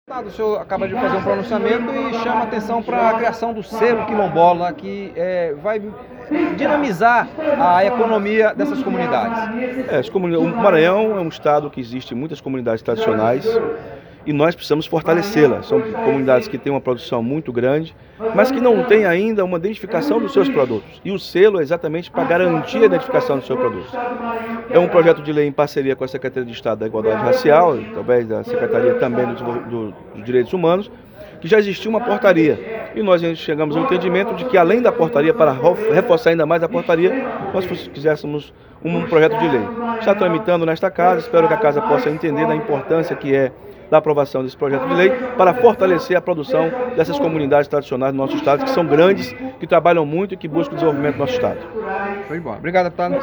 O senhor acaba de fazer um pronunciamento e chama atenção para a criação do selo quilombola, que vai dinamizar a economia dessas comunidades. O Maranhão é um estado que existe muitas comunidades tradicionais e nós precisamos fortalecê-las. São comunidades que têm uma produção muito grande, mas que não têm ainda uma identificação dos seus produtos. E o selo é exatamente para garantir a identificação dos seus produtos. É um projeto de lei em parceria com a Secretaria de Estado da Igualdade Racial, através da Secretaria também dos Direitos Humanos, que já existia uma portaria. E nós chegamos ao entendimento de que, além da portaria, para reforçar ainda mais a portaria, nós quiséssemos um projeto de lei. Está tramitando nesta casa, espero que a casa possa entender da importância que é da aprovação desse projeto de lei para fortalecer a produção dessas comunidades tradicionais do nosso estado, que são grandes, que trabalham muito e que buscam o desenvolvimento do nosso estado. Foi bom. Obrigado, deputado.